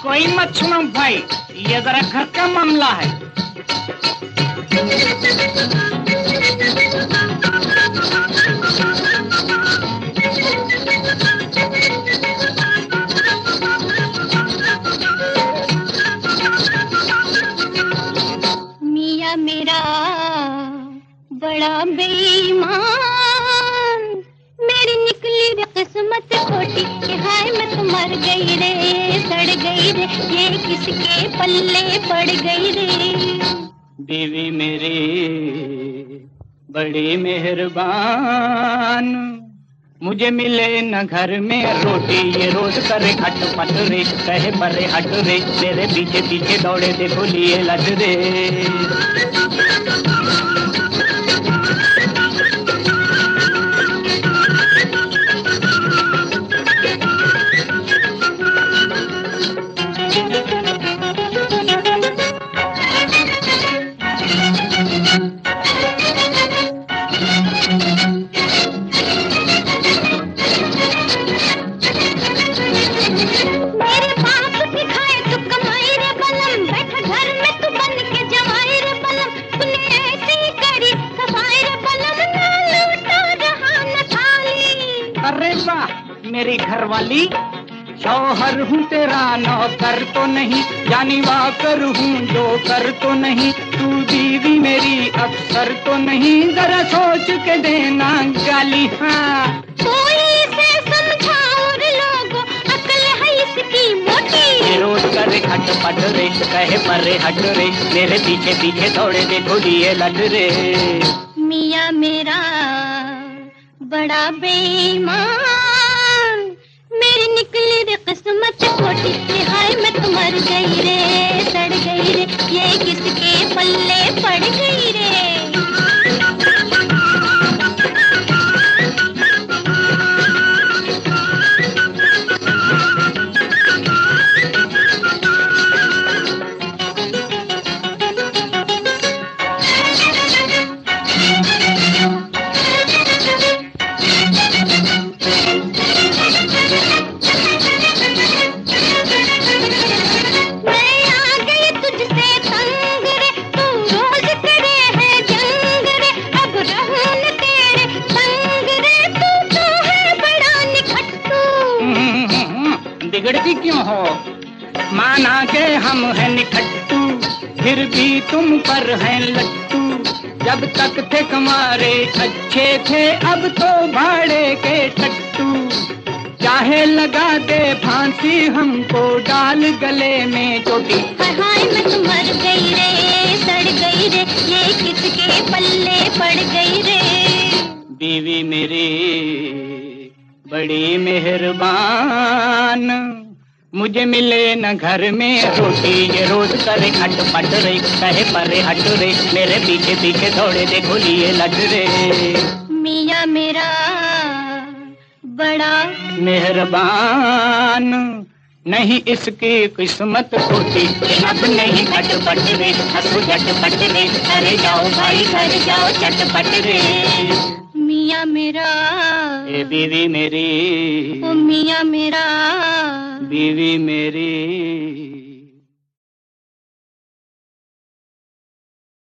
कोई मत सुनो भाई, ये जरा घर का मामला है। मियाँ मेरा बड़ा बेईमान, मेरी निकली रे किस्मत खोटी कि हाय मैं तो मर गई रे, सड़ गई रे, ये किसके पल्ले पड़ गई रे। बीवी मेरी बड़ी मेहरबान, मुझे मिले न घर में रोटी, ये रोज करे खटपट रे, कहे परे हट रे, मेरे पीछे पीछे दौड़े देखो लिए लट रे। अरे वाह मेरी घरवाली, शौहर हूँ तेरा नौकर तो नहीं, यानी वाकर हूँ जो कर तो नहीं, तू बीवी मेरी अफसर तो नहीं, जरा सोच के देना गाली। हाँ कोई से समझाओ रे लोगों, अकल है इसकी मोटी। ये रोज करे खटपट रे, कहे परे हट रे, मेरे पीछे पीछे दौड़े देखो लिए लट रे। मियाँ मेरा बड़ा बेईमान, मेरी निकली रे किस्मत खोटी कि हाय मैं तो मर गई रे, सड़ गई रे, ये किसके पल्ले पड़ गई रे। बिगड़ती क्यों हो, माना के हम हैं निखट्टू, फिर भी तुम पर हैं लट्टू। जब तक थे कमारे अच्छे थे, अब तो भाड़े के टट्टू। चाहे लगा दे फांसी हमको, डाल गले में चोटी। हाय मैं तो मर गई रे, सड़ गई रे, ये किसके पल्ले पड़ गई रे। बीवी मेरी बड़ी मेहरबान, मुझे मिले न घर में रोटी, ये रोज करे खटपट रे, कहे परे हट रे, मेरे पीछे पीछे दौड़े देखो लिए लट रे। मियाँ मेरा बड़ा मेहरबान, नहीं इसकी किस्मत खोटी, अब नहीं खटपट रे, हंसो झटपट रे, अरे जाओ भाई घर जाओ चटपट रे। मियाँ मेरा ए बीवी मेरी, ओ मियाँ मेरा बीवी मेरी।